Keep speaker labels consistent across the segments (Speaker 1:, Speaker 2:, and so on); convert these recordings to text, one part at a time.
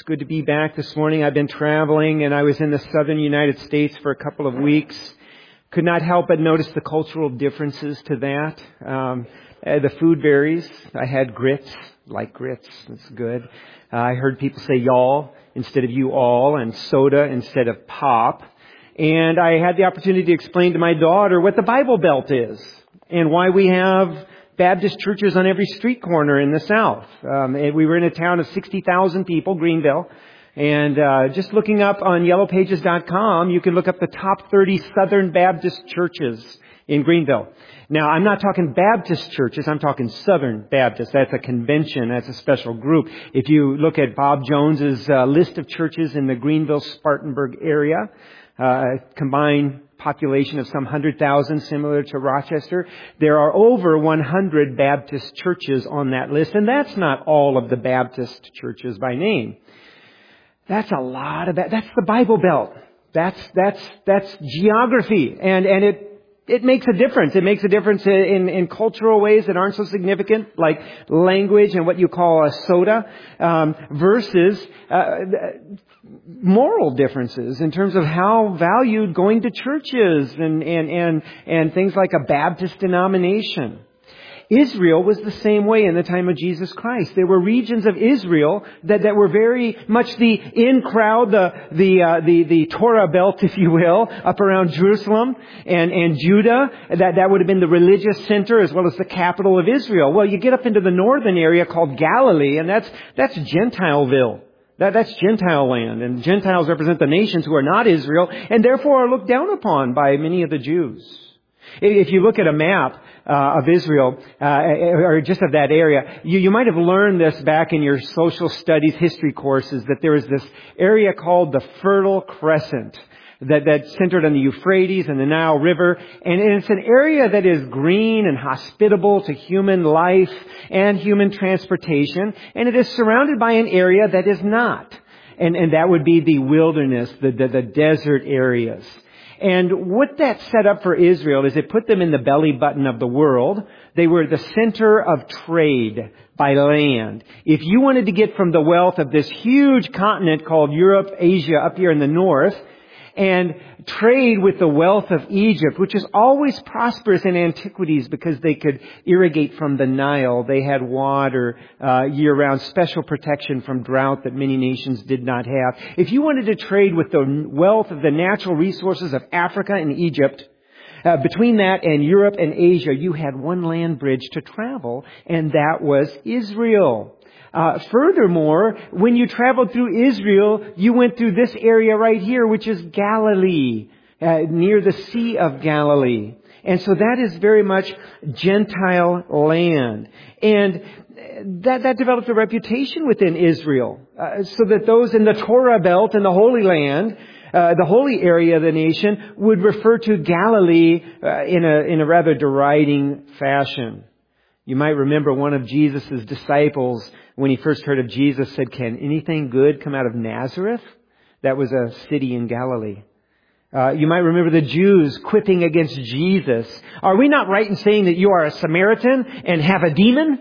Speaker 1: It's good to be back this morning. I've been traveling and I was in the southern United States for a couple of weeks. Could not help but notice the cultural differences to that. The food varies. I had grits, like grits. That's good. I heard people say y'all instead of you all, and soda instead of pop. And I had the opportunity to explain to my daughter what the Bible Belt is and why we have Baptist churches on every street corner in the South. We were in a town of 60,000 people, Greenville. And just looking up on yellowpages.com, you can look up the top 30 Southern Baptist churches in Greenville. Now, I'm not talking Baptist churches. I'm talking Southern Baptist. That's a convention. That's a special group. If you look at Bob Jones's list of churches in the Greenville-Spartanburg area, combined population of some 100,000, similar to Rochester. There are over 100 Baptist churches on that list, and that's not all of the Baptist churches by name. That's a lot of that. That's the Bible Belt. That's geography, and it makes a difference. It makes a difference in cultural ways that aren't so significant, like language and what you call a soda, versus moral differences in terms of how valued going to church is and things like a Baptist denomination. Israel was the same way in the time of Jesus Christ. There were regions of Israel that were very much the in crowd, the Torah belt, if you will, up around Jerusalem and Judah. That would have been the religious center as well as the capital of Israel. Well, you get up into the northern area called Galilee, and that's Gentileville. That's Gentile land, and Gentiles represent the nations who are not Israel, and therefore are looked down upon by many of the Jews. If you look at a map of Israel, or just of that area, you might have learned this back in your social studies history courses, that there is this area called the Fertile Crescent that's centered on the Euphrates and the Nile River. And it's an area that is green and hospitable to human life and human transportation. And it is surrounded by an area that is not. And that would be the wilderness, the desert areas. And what that set up for Israel is it put them in the belly button of the world. They were the center of trade by land. If you wanted to get from the wealth of this huge continent called Europe, Asia, up here in the north, and trade with the wealth of Egypt, which is always prosperous in antiquities because they could irrigate from the Nile. They had water year-round, special protection from drought that many nations did not have. If you wanted to trade with the wealth of the natural resources of Africa and Egypt, between that and Europe and Asia, you had one land bridge to travel, and that was Israel. Furthermore, when you traveled through Israel, you went through this area right here, which is Galilee, near the Sea of Galilee. And so that is very much Gentile land. And that developed a reputation within Israel, so that those in the Torah belt and the Holy Land, the holy area of the nation, would refer to Galilee in a rather deriding fashion. You might remember one of Jesus' disciples, when he first heard of Jesus, said, "Can anything good come out of Nazareth?" That was a city in Galilee. You might remember the Jews quipping against Jesus. "Are we not right in saying that you are a Samaritan and have a demon?"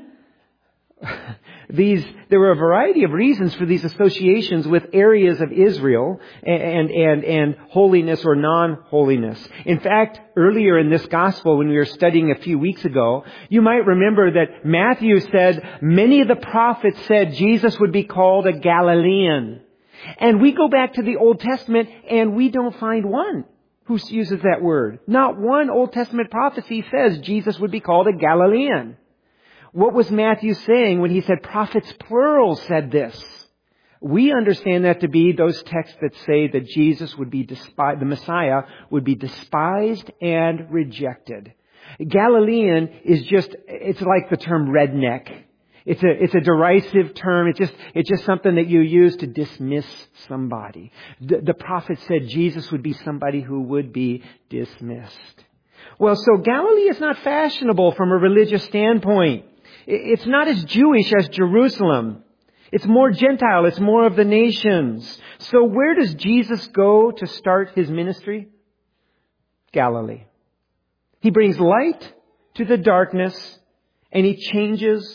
Speaker 1: There were a variety of reasons for these associations with areas of Israel and holiness or non-holiness. In fact, earlier in this gospel, when we were studying a few weeks ago, you might remember that Matthew said many of the prophets said Jesus would be called a Galilean. And we go back to the Old Testament and we don't find one who uses that word. Not one Old Testament prophecy says Jesus would be called a Galilean. What was Matthew saying when he said prophets plural said this? We understand that to be those texts that say that Jesus would be despised, the Messiah would be despised and rejected. Galilean is it's like the term redneck. It's a derisive term. It's just something that you use to dismiss somebody. The prophet said Jesus would be somebody who would be dismissed. Well, so Galilee is not fashionable from a religious standpoint. It's not as Jewish as Jerusalem. It's more Gentile. It's more of the nations. So where does Jesus go to start his ministry? Galilee. He brings light to the darkness, and he changes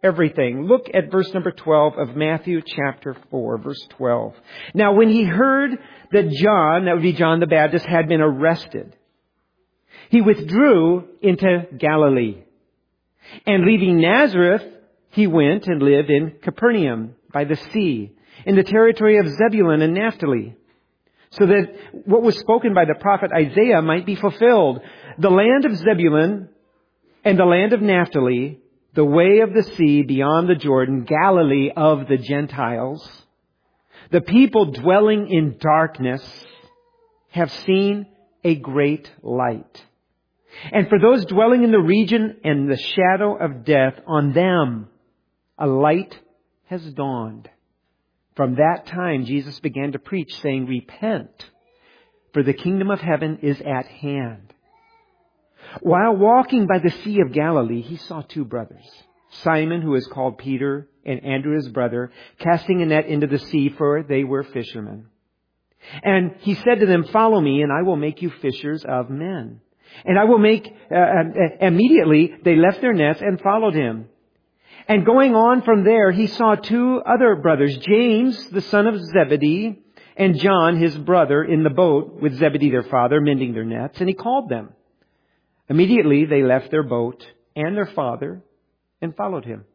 Speaker 1: everything. Look at verse number 12 of Matthew chapter 4, verse 12. Now when he heard that John, that would be John the Baptist, had been arrested, he withdrew into Galilee. And leaving Nazareth, he went and lived in Capernaum by the sea, in the territory of Zebulun and Naphtali, so that what was spoken by the prophet Isaiah might be fulfilled. The land of Zebulun and the land of Naphtali, the way of the sea beyond the Jordan, Galilee of the Gentiles. The people dwelling in darkness have seen a great light. And for those dwelling in the region and the shadow of death, on them a light has dawned. From that time, Jesus began to preach, saying, "Repent, for the kingdom of heaven is at hand." While walking by the Sea of Galilee, he saw two brothers, Simon, who is called Peter, and Andrew his brother, casting a net into the sea, for they were fishermen. And he said to them, "Follow me, and I will make you fishers of men." And I will make, immediately they left their nets and followed him. And going on from there, he saw two other brothers, James, the son of Zebedee, and John, his brother, in the boat with Zebedee, their father, mending their nets. And he called them. Immediately they left their boat and their father and followed him.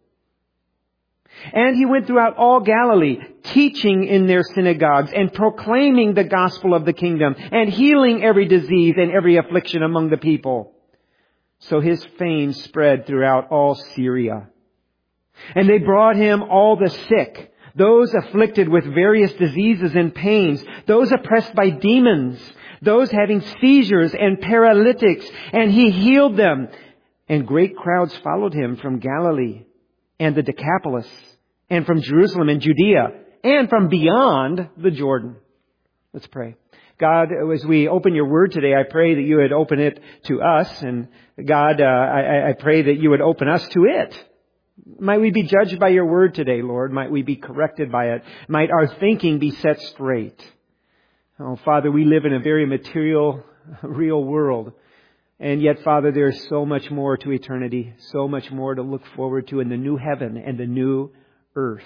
Speaker 1: And he went throughout all Galilee, teaching in their synagogues and proclaiming the gospel of the kingdom and healing every disease and every affliction among the people. So his fame spread throughout all Syria. And they brought him all the sick, those afflicted with various diseases and pains, those oppressed by demons, those having seizures and paralytics, and he healed them. And great crowds followed him from Galilee and the Decapolis, and from Jerusalem and Judea, and from beyond the Jordan. Let's pray. God, as we open your word today, I pray that you would open it to us. And God, I pray that you would open us to it. Might we be judged by your word today, Lord. Might we be corrected by it. Might our thinking be set straight. Oh, Father, we live in a very material, real world. And yet, Father, there is so much more to eternity, so much more to look forward to in the new heaven and the new earth.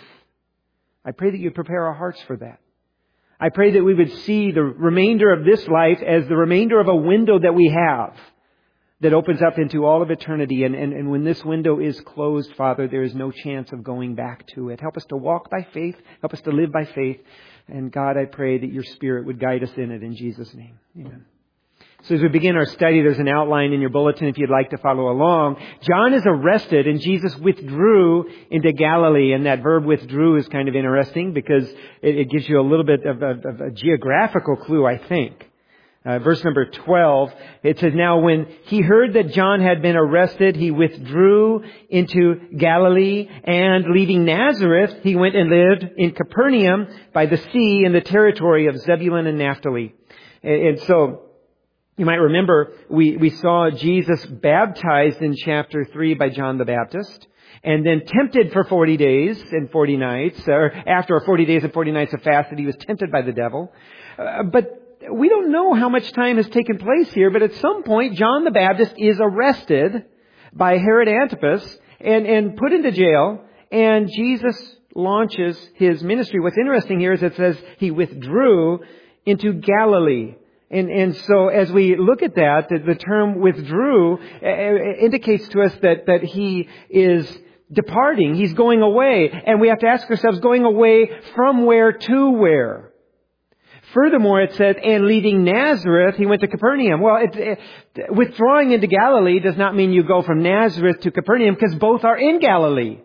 Speaker 1: I pray that you prepare our hearts for that. I pray that we would see the remainder of this life as the remainder of a window that we have that opens up into all of eternity. And when this window is closed, Father, there is no chance of going back to it. Help us to walk by faith. Help us to live by faith. And God, I pray that your Spirit would guide us in it in Jesus' name. Amen. So as we begin our study, there's an outline in your bulletin if you'd like to follow along. John is arrested and Jesus withdrew into Galilee. And that verb withdrew is kind of interesting because it gives you a little bit of a geographical clue, I think. Verse number 12, it says, "Now when he heard that John had been arrested, he withdrew into Galilee, and leaving Nazareth, he went and lived in Capernaum by the sea in the territory of Zebulun and Naphtali." And so, you might remember, we saw Jesus baptized in chapter 3 by John the Baptist, and then tempted for 40 days and 40 nights, or after 40 days and 40 nights of fast, that he was tempted by the devil. But we don't know how much time has taken place here, but at some point, John the Baptist is arrested by Herod Antipas and put into jail, and Jesus launches his ministry. What's interesting here is it says he withdrew into Galilee. And so as we look at that, the term withdrew indicates to us that he is departing. He's going away. And we have to ask ourselves, going away from where to where? Furthermore, it says, and leaving Nazareth, he went to Capernaum. Well, withdrawing into Galilee does not mean you go from Nazareth to Capernaum, because both are in Galilee.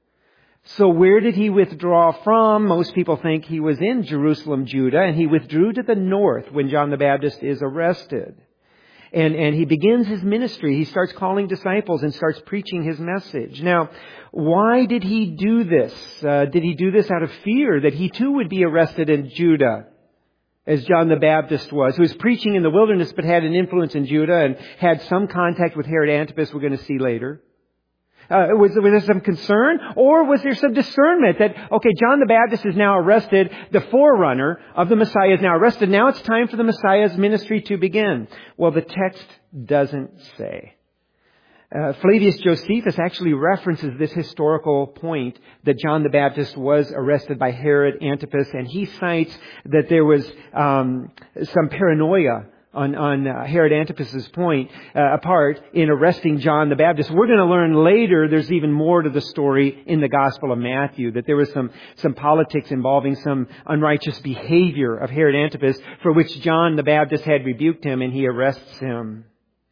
Speaker 1: So where did he withdraw from? Most people think he was in Jerusalem, Judah, and he withdrew to the north when John the Baptist is arrested. And he begins his ministry. He starts calling disciples and starts preaching his message. Now, why did he do this? Did he do this out of fear that he too would be arrested in Judah, as John the Baptist was, who was preaching in the wilderness but had an influence in Judah and had some contact with Herod Antipas, we're going to see later? Was there some concern? Or was there some discernment that, okay, John the Baptist is now arrested, the forerunner of the Messiah is now arrested, now it's time for the Messiah's ministry to begin? Well, the text doesn't say. Flavius Josephus actually references this historical point that John the Baptist was arrested by Herod Antipas, and he cites that there was some paranoia on Herod Antipas's part in arresting John the Baptist. We're going to learn later there's even more to the story in the Gospel of Matthew, that there was some politics involving some unrighteous behavior of Herod Antipas for which John the Baptist had rebuked him, and he arrests him.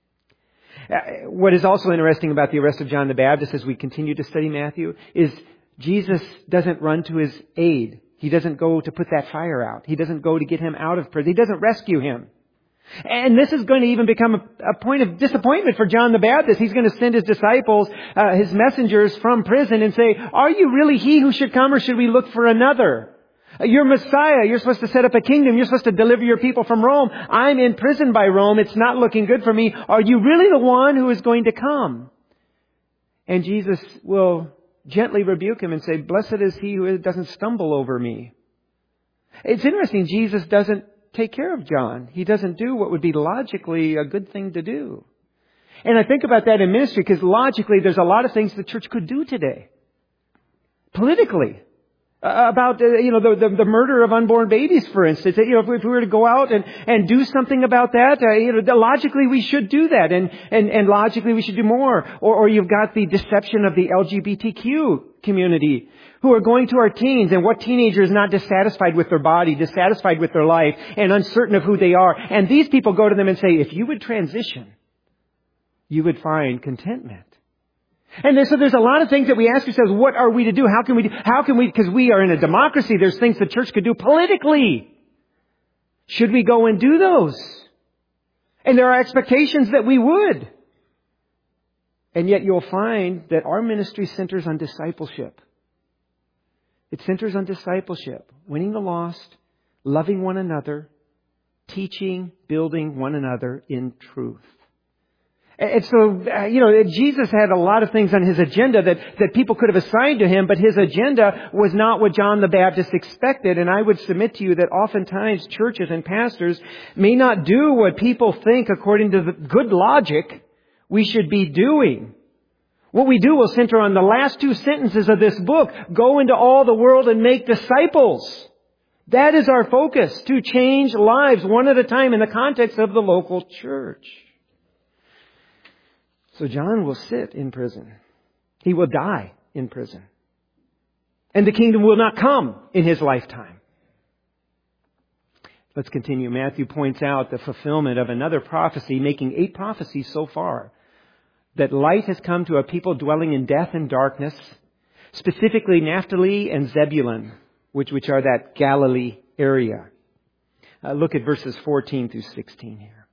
Speaker 1: What is also interesting about the arrest of John the Baptist as we continue to study Matthew is Jesus doesn't run to his aid. He doesn't go to put that fire out. He doesn't go to get him out of prison. He doesn't rescue him. And this is going to even become a point of disappointment for John the Baptist. He's going to send his disciples, his messengers from prison and say, "Are you really he who should come, or should we look for another? You're Messiah. You're supposed to set up a kingdom. You're supposed to deliver your people from Rome. I'm in prison by Rome. It's not looking good for me. Are you really the one who is going to come?" And Jesus will gently rebuke him and say, "Blessed is he who doesn't stumble over me." It's interesting. Jesus doesn't take care of John. He doesn't do what would be logically a good thing to do. And I think about that in ministry because logically there's a lot of things the church could do today. Politically. About, the murder of unborn babies, for instance. If we were to go out and do something about that, logically we should do that. And logically we should do more. Or you've got the deception of the LGBTQ community who are going to our teens, and what teenager is not dissatisfied with their body, dissatisfied with their life, and uncertain of who they are. And these people go to them and say, if you would transition, you would find contentment. And so there's a lot of things that we ask ourselves, what are we to do? How can we, because we are in a democracy, there's things the church could do politically. Should we go and do those? And there are expectations that we would. And yet you'll find that our ministry centers on discipleship. It centers on discipleship, winning the lost, loving one another, teaching, building one another in truth. And so, Jesus had a lot of things on his agenda that people could have assigned to him, but his agenda was not what John the Baptist expected. And I would submit to you that oftentimes churches and pastors may not do what people think according to the good logic we should be doing. What we do will center on the last two sentences of this book. Go into all the world and make disciples. That is our focus, to change lives one at a time in the context of the local church. So John will sit in prison. He will die in prison. And the kingdom will not come in his lifetime. Let's continue. Matthew points out the fulfillment of another prophecy, making 8 prophecies so far. That light has come to a people dwelling in death and darkness, specifically Naphtali and Zebulun, which are that Galilee area. Look at verses 14 through 16 here.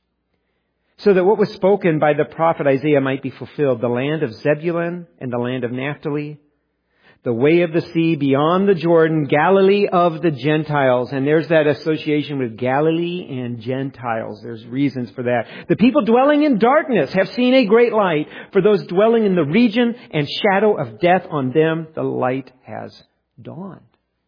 Speaker 1: So that what was spoken by the prophet Isaiah might be fulfilled, the land of Zebulun and the land of Naphtali, the way of the sea beyond the Jordan, Galilee of the Gentiles. And there's that association with Galilee and Gentiles. There's reasons for that. The people dwelling in darkness have seen a great light. For those dwelling in the region and shadow of death, on them the light has dawned.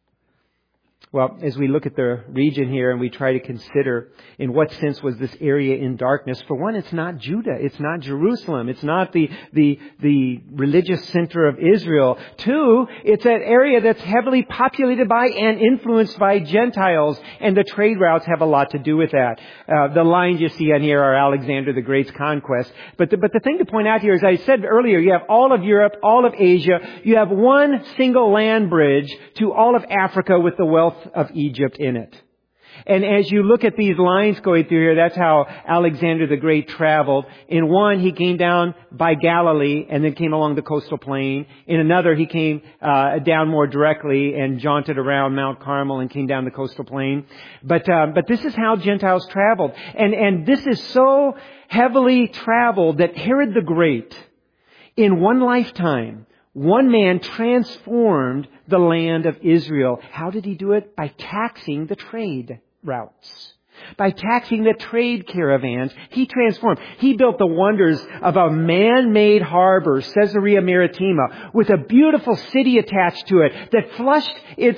Speaker 1: Well, as we look at the region here and we try to consider in what sense was this area in darkness, for one, it's not Judah. It's not Jerusalem. It's not the religious center of Israel. Two, it's an area that's heavily populated by and influenced by Gentiles, and the trade routes have a lot to do with that. The lines you see on here are Alexander the Great's conquest. But the thing to point out here, as I said earlier, you have all of Europe, all of Asia. You have one single land bridge to all of Africa with the wealth of Egypt in it. And as you look at these lines going through here, that's how Alexander the Great traveled. In one, he came down by Galilee and then came along the coastal plain. In another, he came down more directly and jaunted around Mount Carmel and came down the coastal plain. But this is how Gentiles traveled. And this is so heavily traveled that Herod the Great, in one lifetime, one man transformed the land of Israel. How did he do it? By taxing the trade routes. By taxing the trade caravans, he transformed. He built the wonders of a man-made harbor, Caesarea Maritima, with a beautiful city attached to it that flushed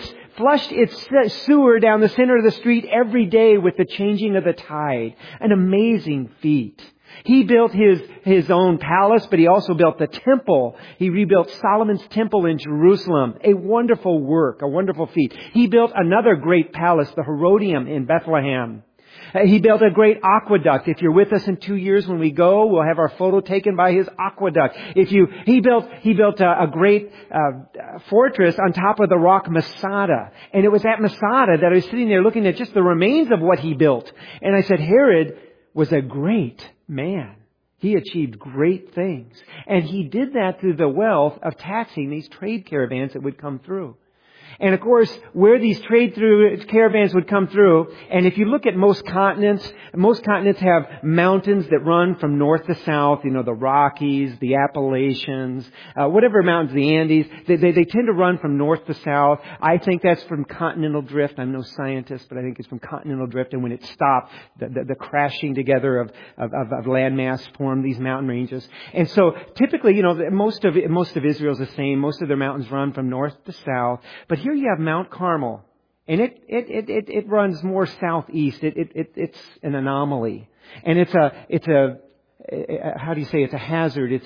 Speaker 1: its sewer down the center of the street every day with the changing of the tide. An amazing feat. He built his own palace, but he also built the temple. He rebuilt Solomon's temple in Jerusalem. A wonderful work, a wonderful feat. He built another great palace, the Herodium in Bethlehem. He built a great aqueduct. If you're with us in 2 years when we go, we'll have our photo taken by his aqueduct. He built a great fortress on top of the rock Masada. And it was at Masada that I was sitting there looking at just the remains of what he built. And I said, Herod was a great man. He achieved great things. And he did that through the wealth of taxing these trade caravans that would come through. And of course, where these caravans would come through, and if you look at most continents have mountains that run from north to south, the Rockies, the Appalachians, whatever mountains, the Andes, they tend to run from north to south. I think that's from continental drift. I'm no scientist, but I think it's from continental drift, and when it stopped, the crashing together of landmass formed these mountain ranges. And so typically, most of Israel's the same. Most of their mountains run from north to south. But here you have Mount Carmel, and it runs more southeast. It's an anomaly, and it's a hazard.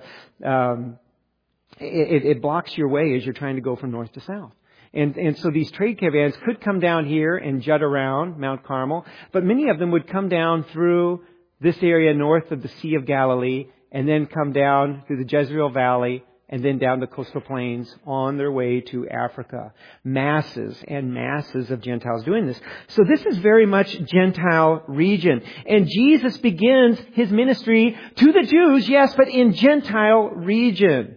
Speaker 1: It blocks your way as you're trying to go from north to south. And so these trade caravans could come down here and jut around Mount Carmel, but many of them would come down through this area north of the Sea of Galilee, and then come down through the Jezreel Valley, and then down the coastal plains on their way to Africa. Masses and masses of Gentiles doing this. So this is very much Gentile region. And Jesus begins his ministry to the Jews, yes, but in Gentile region.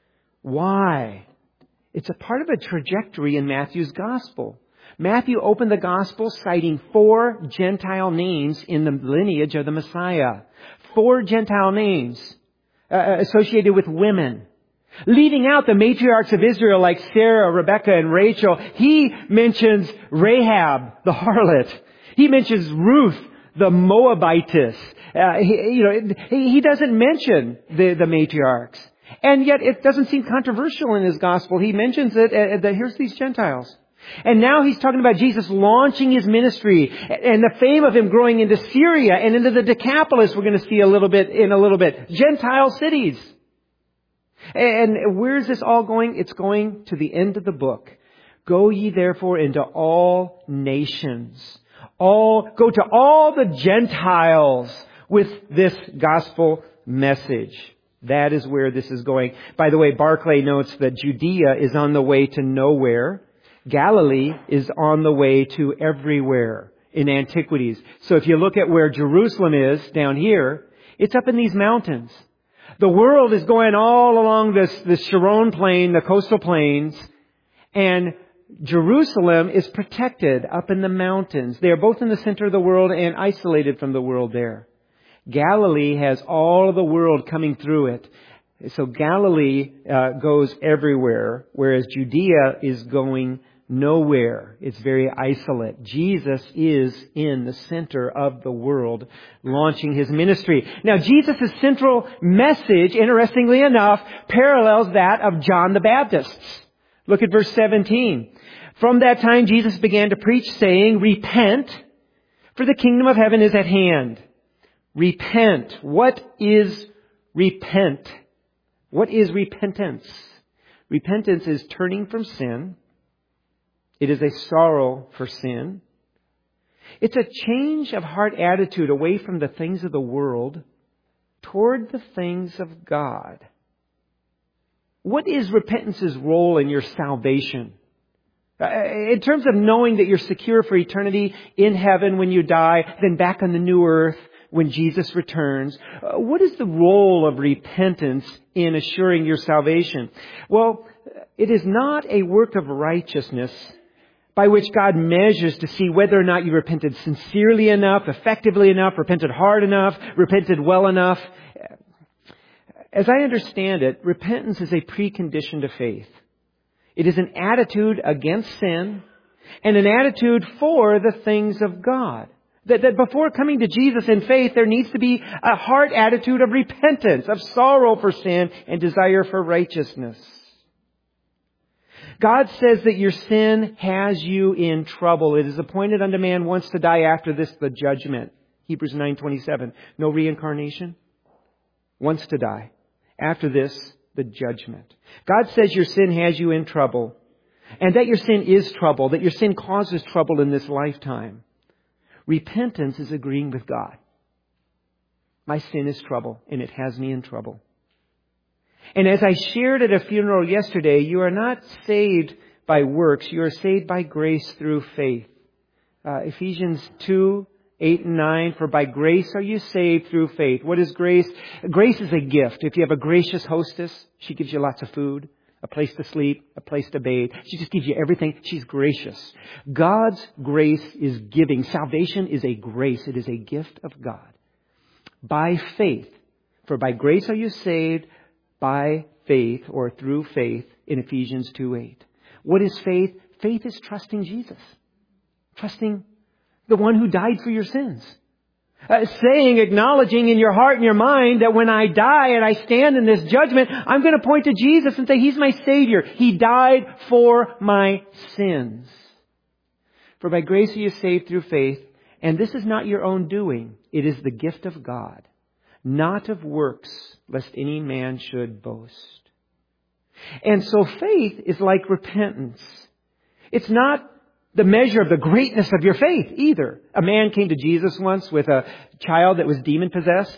Speaker 1: Why? It's a part of a trajectory in Matthew's gospel. Matthew opened the gospel citing 4 Gentile names in the lineage of the Messiah. 4 Gentile names associated with women. Leaving out the matriarchs of Israel like Sarah, Rebecca, and Rachel, he mentions Rahab, the harlot. He mentions Ruth, the Moabitess. He doesn't mention the matriarchs. And yet it doesn't seem controversial in his gospel. He mentions it, that here's these Gentiles. And now he's talking about Jesus launching his ministry and the fame of him growing into Syria and into the Decapolis we're going to see in a little bit. Gentile cities. And where is this all going? It's going to the end of the book. Go ye therefore into all nations. Go to all the Gentiles with this gospel message. That is where this is going. By the way, Barclay notes that Judea is on the way to nowhere. Galilee is on the way to everywhere in antiquities. So if you look at where Jerusalem is down here, it's up in these mountains. The world is going all along this Sharon plain, the coastal plains, and Jerusalem is protected up in the mountains. They are both in the center of the world and isolated from the world there. Galilee has all of the world coming through it. So Galilee goes everywhere, whereas Judea is going nowhere. It's very isolate. Jesus is in the center of the world, launching his ministry. Now, Jesus' central message, interestingly enough, parallels that of John the Baptist's. Look at verse 17. From that time, Jesus began to preach, saying, Repent, for the kingdom of heaven is at hand. Repent. What is repent? What is repentance? Repentance is turning from sin. It is a sorrow for sin. It's a change of heart attitude away from the things of the world toward the things of God. What is repentance's role in your salvation? In terms of knowing that you're secure for eternity in heaven when you die, then back on the new earth when Jesus returns, what is the role of repentance in assuring your salvation? Well, it is not a work of righteousness by which God measures to see whether or not you repented sincerely enough, effectively enough, repented hard enough, repented well enough. As I understand it, repentance is a precondition to faith. It is an attitude against sin and an attitude for the things of God. That before coming to Jesus in faith, there needs to be a heart attitude of repentance, of sorrow for sin and desire for righteousness. God says that your sin has you in trouble. It is appointed unto man once to die, after this the judgment. Hebrews 9:27. No reincarnation. Once to die. After this, the judgment. God says your sin has you in trouble. And that your sin is trouble. That your sin causes trouble in this lifetime. Repentance is agreeing with God. My sin is trouble, and it has me in trouble. And as I shared at a funeral yesterday, you are not saved by works. You are saved by grace through faith. Ephesians 2:8 and 9, for by grace are you saved through faith. What is grace? Grace is a gift. If you have a gracious hostess, she gives you lots of food, a place to sleep, a place to bathe. She just gives you everything. She's gracious. God's grace is giving. Salvation is a grace. It is a gift of God. By faith. For by grace are you saved by faith or through faith in Ephesians 2:8. What is faith? Faith is trusting Jesus. Trusting the one who died for your sins. Acknowledging in your heart and your mind that when I die and I stand in this judgment, I'm going to point to Jesus and say, He's my Savior. He died for my sins. For by grace are you saved through faith. And this is not your own doing. It is the gift of God, not of works, lest any man should boast. And so faith is like repentance. It's not the measure of the greatness of your faith either. A man came to Jesus once with a child that was demon-possessed.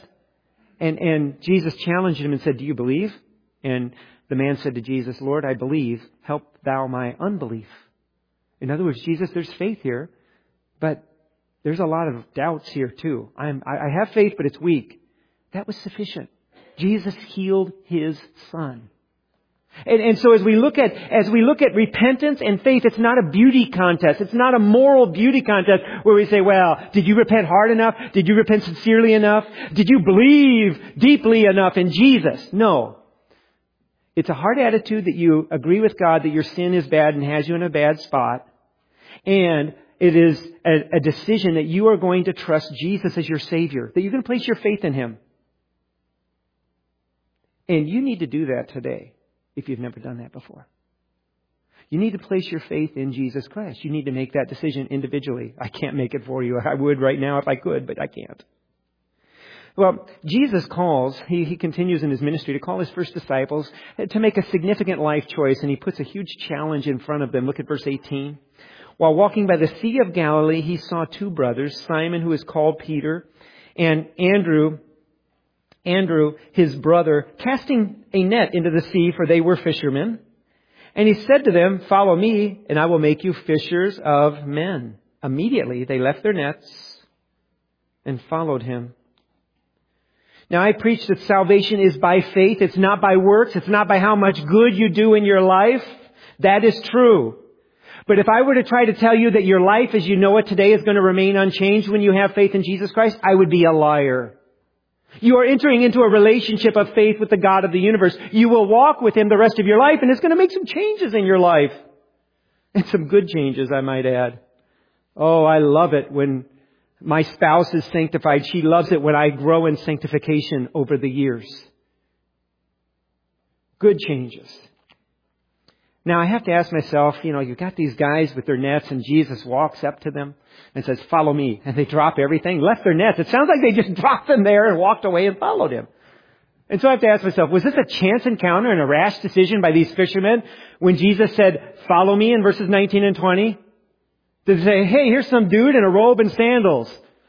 Speaker 1: And Jesus challenged him and said, do you believe? And the man said to Jesus, Lord, I believe. Help thou my unbelief. In other words, Jesus, there's faith here, but there's a lot of doubts here too. I have faith, but it's weak. That was sufficient. Jesus healed his son. And so as we look at repentance and faith, it's not a beauty contest. It's not a moral beauty contest where we say, well, did you repent hard enough? Did you repent sincerely enough? Did you believe deeply enough in Jesus? No. It's a hard attitude that you agree with God that your sin is bad and has you in a bad spot. And it is a decision that you are going to trust Jesus as your Savior, that you're going to place your faith in Him. And you need to do that today if you've never done that before. You need to place your faith in Jesus Christ. You need to make that decision individually. I can't make it for you. I would right now if I could, but I can't. Well, Jesus calls, he continues in his ministry to call his first disciples to make a significant life choice, and he puts a huge challenge in front of them. Look at verse 18. While walking by the Sea of Galilee, he saw two brothers, Simon, who is called Peter, and Andrew, his brother, casting a net into the sea, for they were fishermen. And he said to them, follow me, and I will make you fishers of men. Immediately they left their nets and followed him. Now I preach that salvation is by faith. It's not by works. It's not by how much good you do in your life. That is true. But if I were to try to tell you that your life as you know it today is going to remain unchanged when you have faith in Jesus Christ, I would be a liar. You are entering into a relationship of faith with the God of the universe. You will walk with Him the rest of your life, and it's going to make some changes in your life. And some good changes, I might add. Oh, I love it when my spouse is sanctified. She loves it when I grow in sanctification over the years. Good changes. Now, I have to ask myself, you've got these guys with their nets, and Jesus walks up to them and says, follow me. And they drop everything, left their nets. It sounds like they just dropped them there and walked away and followed Him. And so I have to ask myself, was this a chance encounter and a rash decision by these fishermen when Jesus said, follow me in verses 19 and 20? Did they say, hey, here's some dude in a robe and sandals.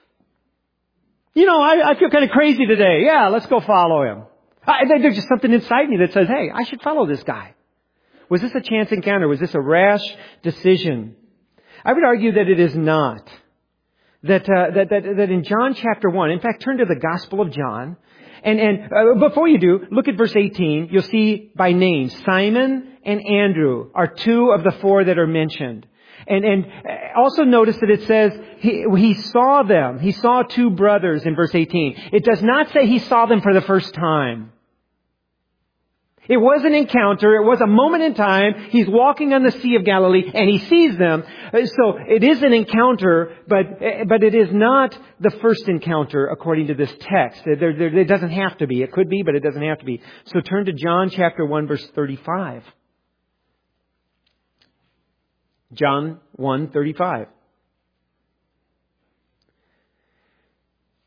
Speaker 1: I feel kind of crazy today. Yeah, let's go follow him. There's just something inside me that says, hey, I should follow this guy. Was this a chance encounter? Was this a rash decision? I would argue that it is not. That in John chapter 1, in fact, turn to the Gospel of John. And before you do, look at verse 18. You'll see by name, Simon and Andrew are two of the four that are mentioned. And also notice that it says he saw them. He saw two brothers in verse 18. It does not say he saw them for the first time. It was an encounter. It was a moment in time. He's walking on the Sea of Galilee and he sees them. So it is an encounter, but it is not the first encounter according to this text. It doesn't have to be. It could be, but it doesn't have to be. So turn to John chapter 1 verse 35. John 1:35.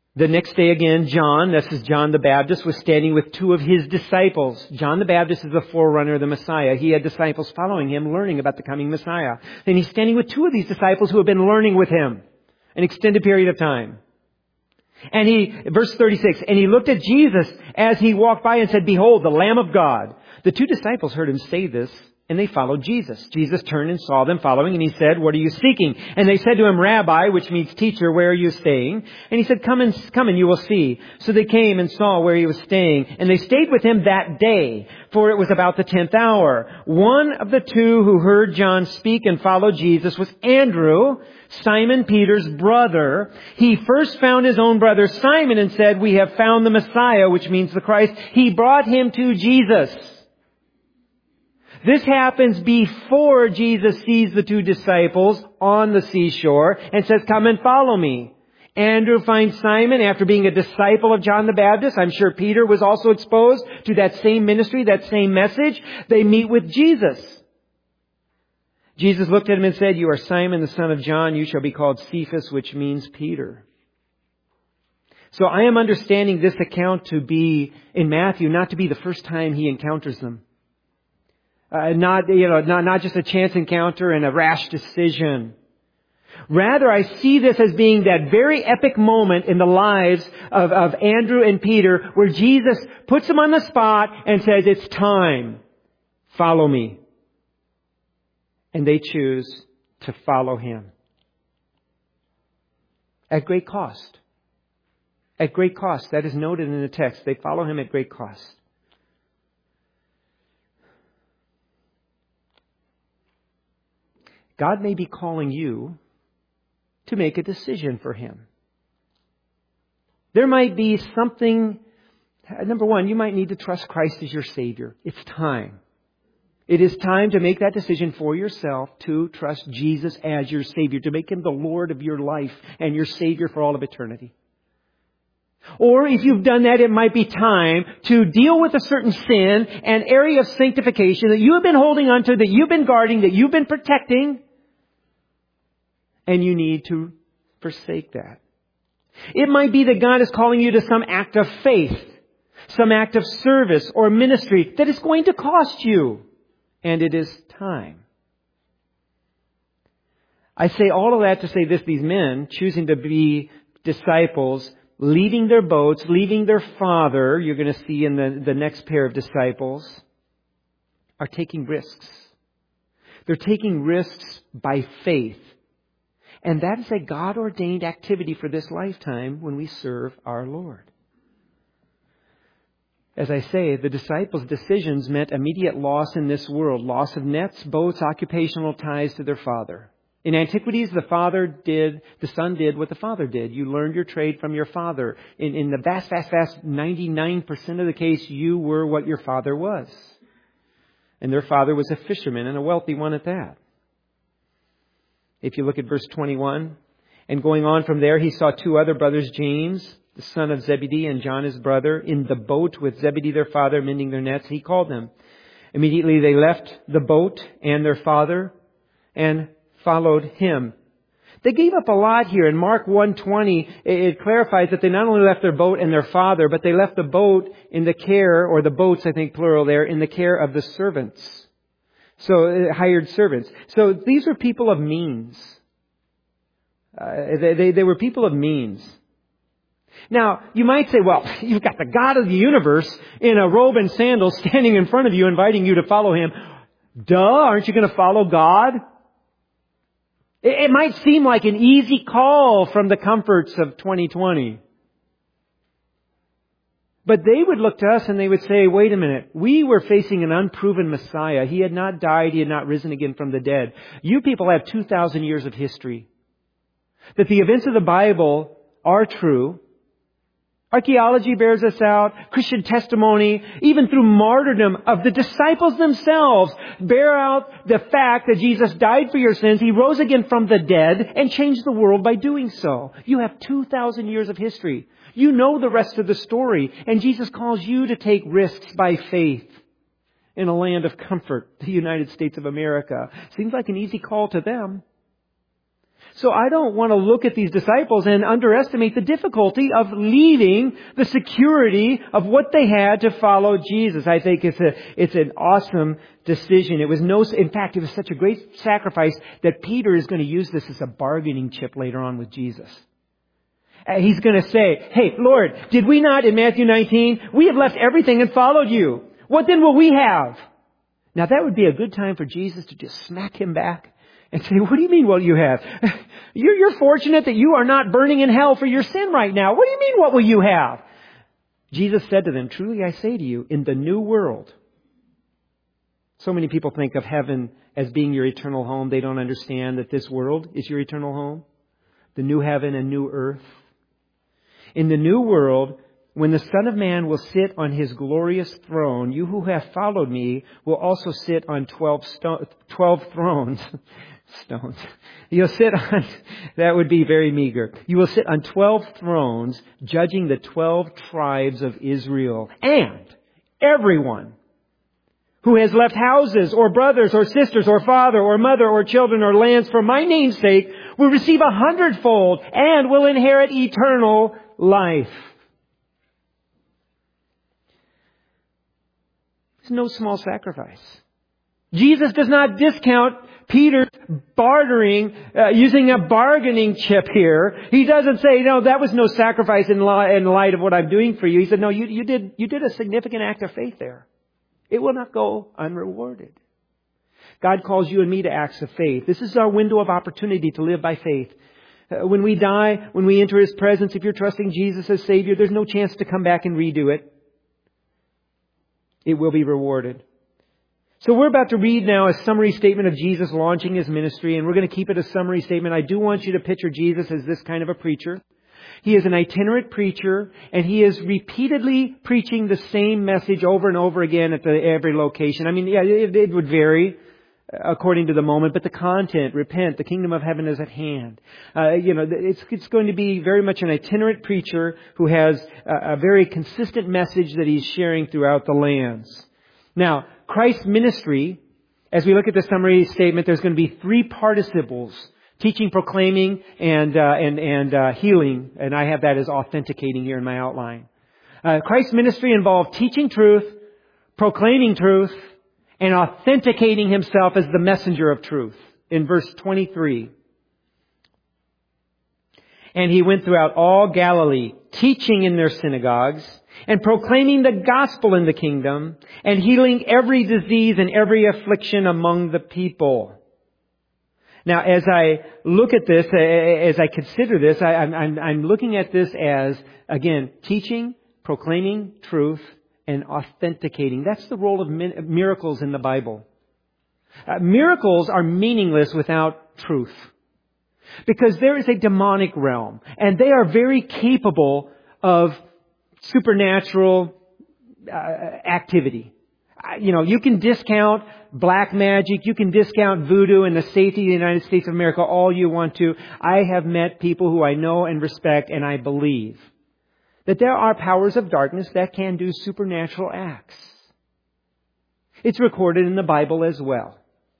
Speaker 1: The next day again, John, this is John the Baptist, was standing with two of his disciples. John the Baptist is the forerunner of the Messiah. He had disciples following him, learning about the coming Messiah. And he's standing with two of these disciples who have been learning with him an extended period of time. And verse 36, and he looked at Jesus as he walked by and said, "Behold, the Lamb of God." The two disciples heard him say this, and they followed Jesus. Jesus turned and saw them following, and he said, "What are you seeking?" And they said to him, "Rabbi," which means teacher, "where are you staying?" And he said, Come and you will see." So they came and saw where he was staying, and they stayed with him that day, for it was about the 10th hour. One of the two who heard John speak and followed Jesus was Andrew, Simon Peter's brother. He first found his own brother Simon and said, "We have found the Messiah," which means the Christ. He brought him to Jesus. This happens before Jesus sees the two disciples on the seashore and says, "Come and follow me." Andrew finds Simon after being a disciple of John the Baptist. I'm sure Peter was also exposed to that same ministry, that same message. They meet with Jesus. Jesus looked at him and said, "You are Simon, the son of John. You shall be called Cephas," which means Peter. So I am understanding this account to be, in Matthew, not to be the first time he encounters them. Not just a chance encounter and a rash decision. Rather, I see this as being that very epic moment in the lives of Andrew and Peter where Jesus puts them on the spot and says, "It's time. Follow me." And they choose to follow him. At great cost. At great cost. That is noted in the text. They follow him at great cost. God may be calling you to make a decision for him. There might be something, number one, you might need to trust Christ as your Savior. It's time. It is time to make that decision for yourself to trust Jesus as your Savior, to make him the Lord of your life and your Savior for all of eternity. Or if you've done that, it might be time to deal with a certain sin and area of sanctification that you have been holding onto, that you've been guarding, that you've been protecting. And you need to forsake that. It might be that God is calling you to some act of faith, some act of service or ministry that is going to cost you. And it is time. I say all of that to say this: these men choosing to be disciples, leaving their boats, leaving their father, you're going to see in the next pair of disciples, are taking risks. They're taking risks by faith. And that is a God-ordained activity for this lifetime when we serve our Lord. As I say, the disciples' decisions meant immediate loss in this world. Loss of nets, boats, occupational ties to their father. In antiquities, the son did what the father did. You learned your trade from your father. In the vast 99% of the case, you were what your father was. And their father was a fisherman, and a wealthy one at that. If you look at verse 21, and going on from there, he saw two other brothers, James, the son of Zebedee, and John his brother, in the boat with Zebedee their father, mending their nets. He called them. Immediately they left the boat and their father and followed him. They gave up a lot here. In Mark 1:20, it clarifies that they not only left their boat and their father, but they left the boat in the care, or the boats, I think plural there, in the care of the servants. So, hired servants. So these were people of means. They were people of means. Now, you might say, well, you've got the God of the universe in a robe and sandals standing in front of you, inviting you to follow him. Duh, aren't you going to follow God? It might seem like an easy call from the comforts of 2020. But they would look to us and they would say, wait a minute, we were facing an unproven Messiah. He had not died. He had not risen again from the dead. You people have 2,000 years of history. That the events of the Bible are true. Archaeology bears us out. Christian testimony, even through martyrdom of the disciples themselves, bear out the fact that Jesus died for your sins. He rose again from the dead and changed the world by doing so. You have 2,000 years of history. You know the rest of the story. And Jesus calls you to take risks by faith in a land of comfort, the United States of America. Seems like an easy call to them. So I don't want to look at these disciples and underestimate the difficulty of leaving the security of what they had to follow Jesus. I think it's an awesome decision. In fact, it was such a great sacrifice that Peter is going to use this as a bargaining chip later on with Jesus. He's going to say, hey, Lord, did we not in Matthew 19, we have left everything and followed you. What then will we have? Now that would be a good time for Jesus to just smack him back and say, what do you mean what you have? You're fortunate that you are not burning in hell for your sin right now. What do you mean what will you have? Jesus said to them, truly I say to you, in the new world. So many people think of heaven as being your eternal home. They don't understand that this world is your eternal home. The new heaven and new earth. In the new world, when the Son of Man will sit on His glorious throne, you who have followed me will also sit on 12 thrones. Stones. You'll sit on, that would be very meager. You will sit on 12 thrones, judging the 12 tribes of Israel. And everyone who has left houses or brothers or sisters or father or mother or children or lands for my name's sake will receive 100-fold and will inherit eternal life. It's no small sacrifice. Jesus does not discount Peter's bartering, using a bargaining chip here. He doesn't say, no, that was no sacrifice in light of what I'm doing for you. He said, no, you did a significant act of faith there. It will not go unrewarded. God calls you and me to acts of faith. This is our window of opportunity to live by faith. When we die, when we enter His presence, if you're trusting Jesus as Savior, there's no chance to come back and redo it. It will be rewarded. So we're about to read now a summary statement of Jesus launching His ministry, and we're going to keep it a summary statement. I do want you to picture Jesus as this kind of a preacher. He is an itinerant preacher, and He is repeatedly preaching the same message over and over again at every location. I mean, yeah, it would vary according to the moment, but the content, repent, the kingdom of heaven is at hand. It's going to be very much an itinerant preacher who has a very consistent message that he's sharing throughout the lands. Now, Christ's ministry, as we look at the summary statement, there's going to be 3 participles: teaching, proclaiming, and healing. And I have that as authenticating here in my outline. Christ's ministry involved teaching truth, proclaiming truth, and authenticating Himself as the messenger of truth. In verse 23. And He went throughout all Galilee, teaching in their synagogues, and proclaiming the gospel in the kingdom, and healing every disease and every affliction among the people. Now, as I look at this, as I consider this, I'm looking at this as, again, teaching, proclaiming truth, and authenticating. That's the role of miracles in the Bible. Miracles are meaningless without truth. Because there is a demonic realm, and they are very capable of supernatural activity. You can discount black magic, you can discount voodoo and the safety of the United States of America all you want to. I have met people who I know and respect, and I believe that there are powers of darkness that can do supernatural acts. It's recorded in the Bible as well.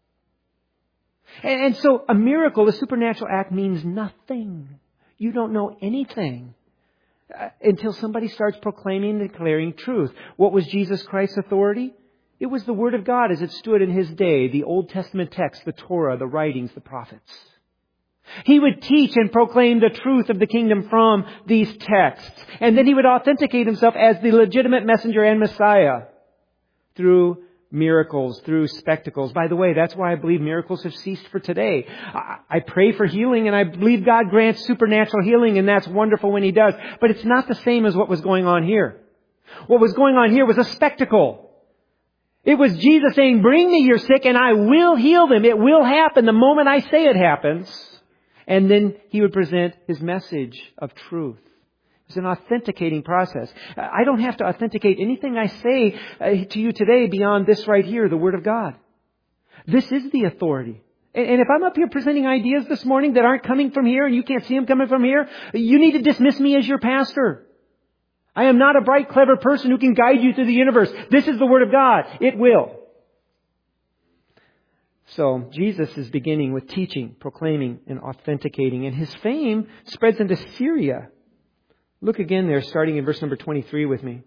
Speaker 1: And so a miracle, a supernatural act, means nothing. You don't know anything until somebody starts proclaiming and declaring truth. What was Jesus Christ's authority? It was the Word of God as it stood in His day, the Old Testament text, the Torah, the writings, the prophets. He would teach and proclaim the truth of the kingdom from these texts. And then He would authenticate Himself as the legitimate messenger and Messiah through miracles, through spectacles. By the way, that's why I believe miracles have ceased for today. I pray for healing, and I believe God grants supernatural healing, and that's wonderful when He does. But it's not the same as what was going on here. What was going on here was a spectacle. It was Jesus saying, bring me your sick and I will heal them. It will happen the moment I say it happens. And then He would present His message of truth. It's an authenticating process. I don't have to authenticate anything I say to you today beyond this right here, the Word of God. This is the authority. And if I'm up here presenting ideas this morning that aren't coming from here and you can't see them coming from here, you need to dismiss me as your pastor. I am not a bright, clever person who can guide you through the universe. This is the Word of God. It will. So Jesus is beginning with teaching, proclaiming, and authenticating. And His fame spreads into Syria. Look again there, starting in verse number 23 with me.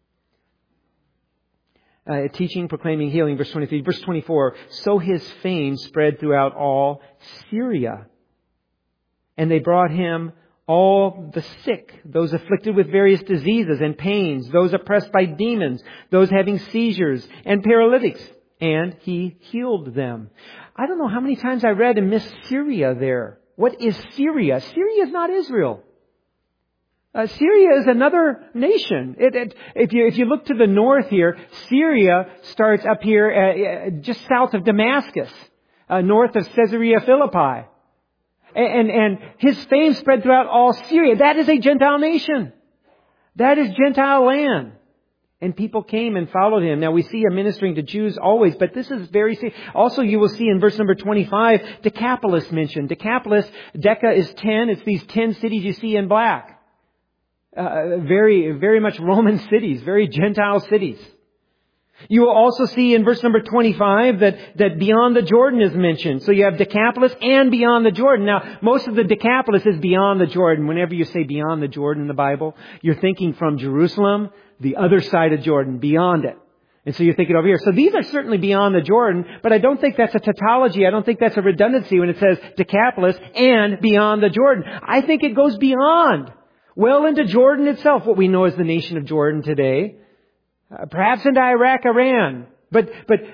Speaker 1: Teaching, proclaiming, healing, verse 23. Verse 24, so His fame spread throughout all Syria. And they brought Him all the sick, those afflicted with various diseases and pains, those oppressed by demons, those having seizures and paralytics. And He healed them. I don't know how many times I read and missed Syria there. What is Syria? Syria is not Israel. Syria is another nation. If you look to the north here, Syria starts up here just south of Damascus, north of Caesarea Philippi. And His fame spread throughout all Syria. That is a Gentile nation. That is Gentile land. And people came and followed Him. Now we see Him ministering to Jews always, but this is very serious. Also you will see in verse number 25, Decapolis mentioned. Decapolis, Deca is 10. It's these 10 cities you see in black. Very, very much Roman cities, very Gentile cities. You will also see in verse number 25 that beyond the Jordan is mentioned. So you have Decapolis and beyond the Jordan. Now, most of the Decapolis is beyond the Jordan. Whenever you say beyond the Jordan in the Bible, you're thinking from Jerusalem, the other side of Jordan, beyond it. And so you're thinking over here. So these are certainly beyond the Jordan, but I don't think that's a tautology. I don't think that's a redundancy when it says Decapolis and beyond the Jordan. I think it goes beyond. Well into Jordan itself, what we know as the nation of Jordan today. Perhaps into Iraq, Iran. But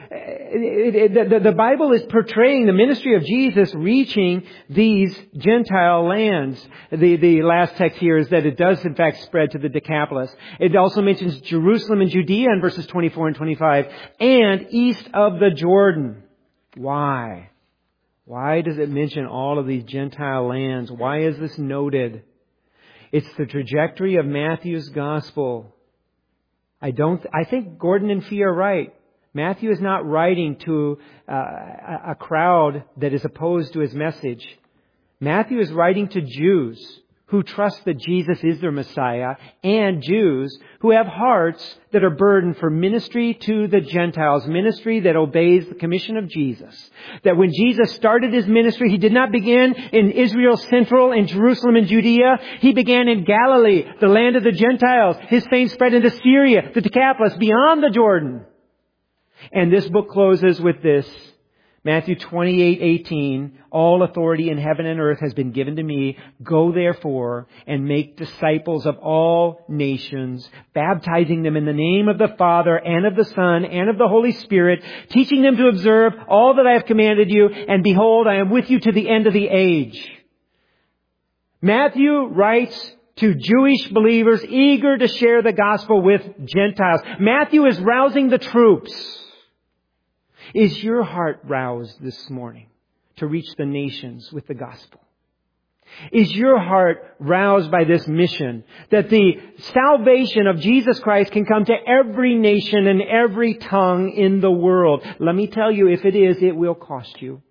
Speaker 1: the Bible is portraying the ministry of Jesus reaching these Gentile lands. The last text here is that it does in fact spread to the Decapolis. It also mentions Jerusalem and Judea in verses 24 and 25. And east of the Jordan. Why? Why does it mention all of these Gentile lands? Why is this noted? It's the trajectory of Matthew's gospel. I think Gordon and Fee are right. Matthew is not writing to a crowd that is opposed to his message. Matthew is writing to Jews who trust that Jesus is their Messiah, and Jews who have hearts that are burdened for ministry to the Gentiles, ministry that obeys the commission of Jesus. That when Jesus started His ministry, He did not begin in Israel Central, in Jerusalem and Judea. He began in Galilee, the land of the Gentiles. His fame spread into Syria, the Decapolis, beyond the Jordan. And this book closes with this. Matthew 28:18, all authority in heaven and earth has been given to me. Go therefore and make disciples of all nations, baptizing them in the name of the Father and of the Son and of the Holy Spirit, teaching them to observe all that I have commanded you. And behold, I am with you to the end of the age. Matthew writes to Jewish believers eager to share the gospel with Gentiles. Matthew is rousing the troops. Is your heart roused this morning to reach the nations with the gospel? Is your heart roused by this mission that the salvation of Jesus Christ can come to every nation and every tongue in the world? Let me tell you, if it is, it will cost you.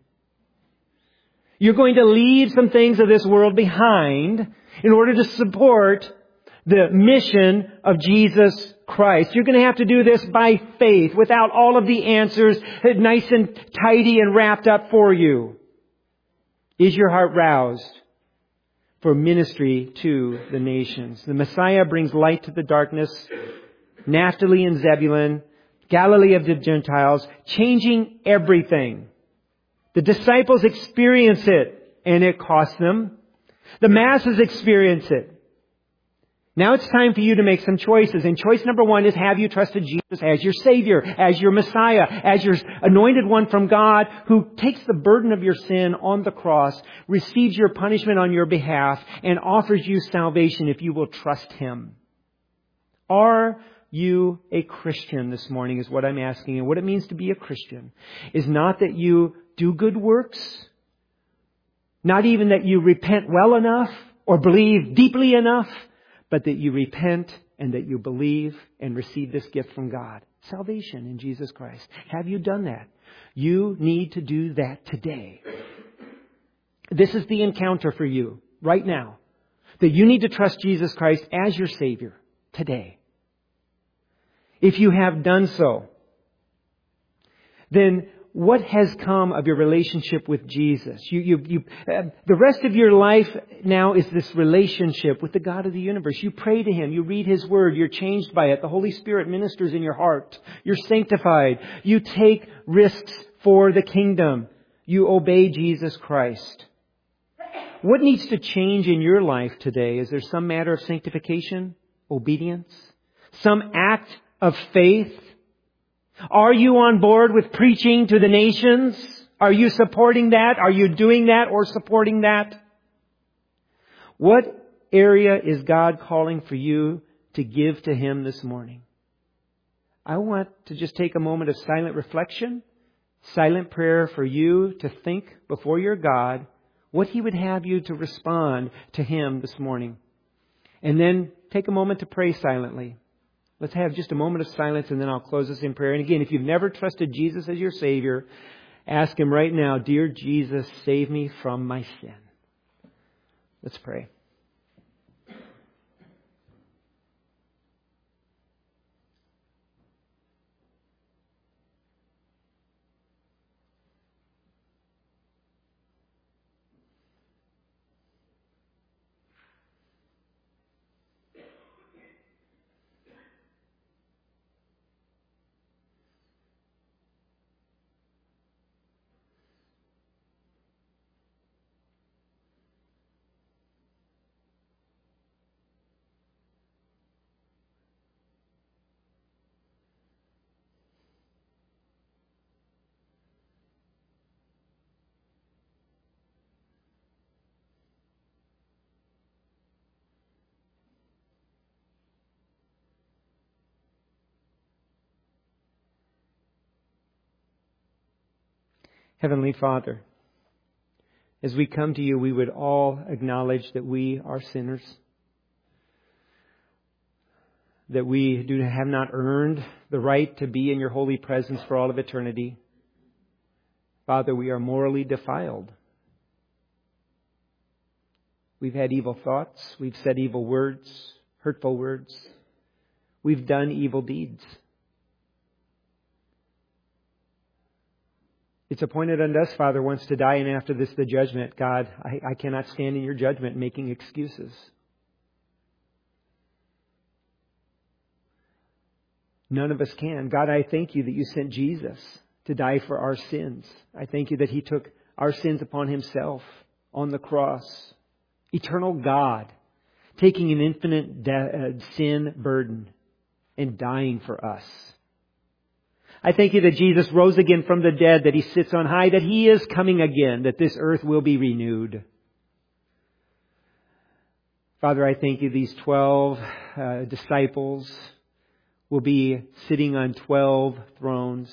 Speaker 1: You're going to leave some things of this world behind in order to support the mission of Jesus Christ. You're going to have to do this by faith without all of the answers nice and tidy and wrapped up for you. Is your heart roused for ministry to the nations? The Messiah brings light to the darkness. Naphtali and Zebulun, Galilee of the Gentiles, changing everything. The disciples experience it, and it costs them. The masses experience it. Now it's time for you to make some choices. And choice number one is, have you trusted Jesus as your Savior, as your Messiah, as your anointed one from God, who takes the burden of your sin on the cross, receives your punishment on your behalf, and offers you salvation if you will trust Him? Are you a Christian this morning is what I'm asking. And what it means to be a Christian is not that you do good works, not even that you repent well enough or believe deeply enough, but that you repent and that you believe and receive this gift from God. Salvation in Jesus Christ. Have you done that? You need to do that today. This is the encounter for you right now. That you need to trust Jesus Christ as your Savior today. If you have done so, then what has come of your relationship with Jesus? The rest of your life now is this relationship with the God of the universe. You pray to Him. You read His Word. You're changed by it. The Holy Spirit ministers in your heart. You're sanctified. You take risks for the kingdom. You obey Jesus Christ. What needs to change in your life today? Is there some matter of sanctification, obedience, some act of faith? Are you on board with preaching to the nations? Are you supporting that? Are you doing that or supporting that? What area is God calling for you to give to Him this morning? I want to just take a moment of silent reflection, silent prayer for you to think before your God what He would have you to respond to Him this morning. And then take a moment to pray silently. Let's have just a moment of silence and then I'll close this in prayer. And again, if you've never trusted Jesus as your Savior, ask Him right now, "Dear Jesus, save me from my sin." Let's pray. Heavenly Father, as we come to You, we would all acknowledge that we are sinners, that we have not earned the right to be in Your holy presence for all of eternity. Father, we are morally defiled. We've had evil thoughts, we've said evil words, hurtful words. We've done evil deeds. It's appointed unto us, Father, once to die, and after this the judgment. God, I cannot stand in Your judgment making excuses. None of us can. God, I thank You that You sent Jesus to die for our sins. I thank You that He took our sins upon Himself on the cross. Eternal God, taking an infinite sin burden and dying for us. I thank You that Jesus rose again from the dead, that He sits on high, that He is coming again, that this earth will be renewed. Father, I thank You these 12 disciples will be sitting on 12 thrones.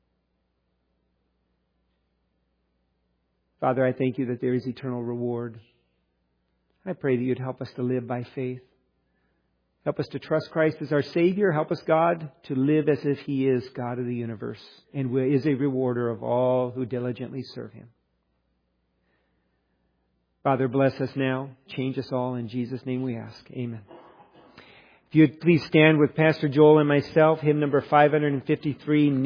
Speaker 1: Father, I thank You that there is eternal reward. I pray that You'd help us to live by faith. Help us to trust Christ as our Savior. Help us, God, to live as if He is God of the universe and is a rewarder of all who diligently serve Him. Father, bless us now. Change us all. In Jesus' name we ask. Amen. If you'd please stand with Pastor Joel and myself, hymn number 553.